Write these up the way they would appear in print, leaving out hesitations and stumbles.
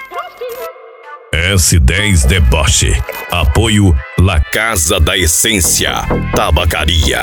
S10 Deboche. Apoio La Casa da Essência Tabacaria.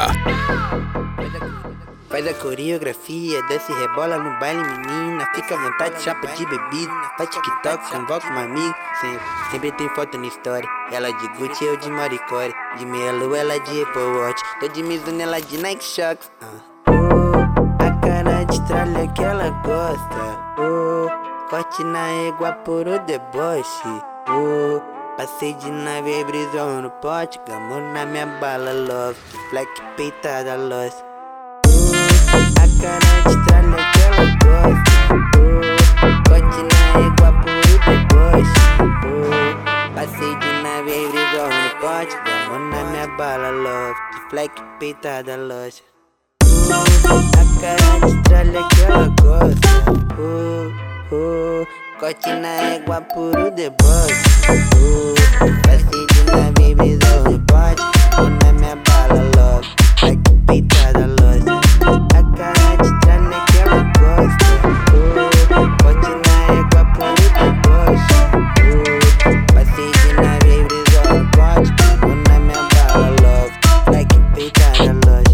Faz a coreografia, desce e rebola no baile, menina. Fica à vontade, chapa de bebida. Faz TikTok, convoca uma amiga. Sempre tem foto na história. Ela de Gucci, eu de Maricore. De meia lua, ela de Apple Watch. Tô de Mizuno, ela de Nike Shox. A cara de tralha que ela gosta. Corte na égua por o deboche. Passei de nave e brisou no pote. Gamou na minha bala, love. Black peitada, lost. A cara de tralha que ela gosta. Corte na égua por o deboche. Passei de nave e brisou no pote. Gamou na minha bala, love. Black peitada, lost. A cara de tralha que ela gosta. Corte na égua por o deboche. Passei de nave, brisou no pote. Vou na minha bala, love. Like peitada, lost. A cara de tralha que ela gosta. Corte na égua por o deboche. Passei de nave, brisou no pote. Vou na minha bala, love. Like peitada, lost.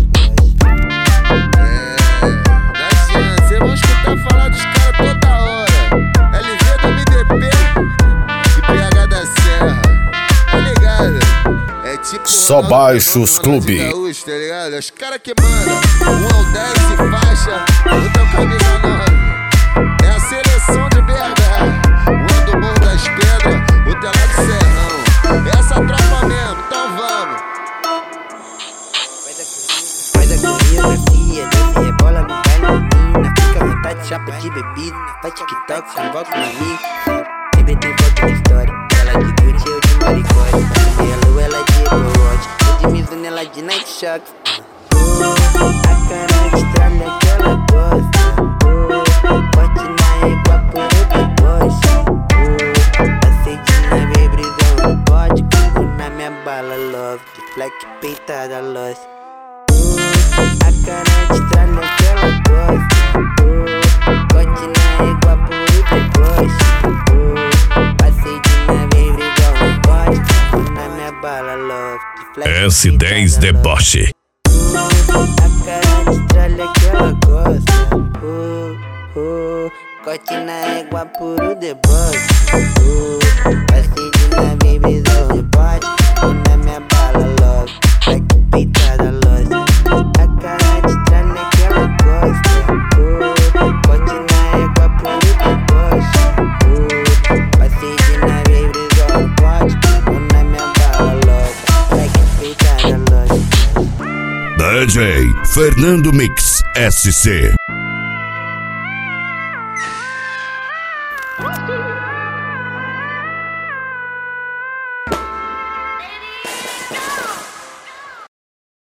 Cê vão escutar falar dos caras toda hora. LV do MDP e PH da Serra, tá ligado? É tipo Só Baixos Clube. Gaúcho, tá ligado? Os caras que mandam 1 ao 10 e faixa, outra camisa 9. É a seleção de BH, um do Morro das Pedras, outro é lá de Serrão. Essa tropa mesmo, então vamos. Faz a coreografia, desce e rebola no baile, menina. Fica à vontade, chapa de bebida. Faz TikTok, convoca um amigo. Sempre tem foto na história. Ela de Gucci, eu de Maricore. De meia lua, ela de Apple Watch. Eu de Mizuno, ela de Nike Shox. A cara de tralha que ela gosta. Corte na égua por o deboche. Passei de nave, brisou no pote. Vou na minha bala, love. De black peitada, lost. A cara de tralha que ela gosta. Corte na égua por o deboche. Passei de nave, brisou no pote. Vou na minha bala, love. S10 Deboche. A cara de tralha que ela gosta. Corte na égua por o deboche. Passei de nave, brisou no pote. Vou na minha bala, love. Black peitada, lost. A cara de tralha que ela gosta. Corte na égua por o deboche. Passei de nave, brisou no pote. Vou na minha bala, love. Black peitada, lost. DJ Fernando Mix SC.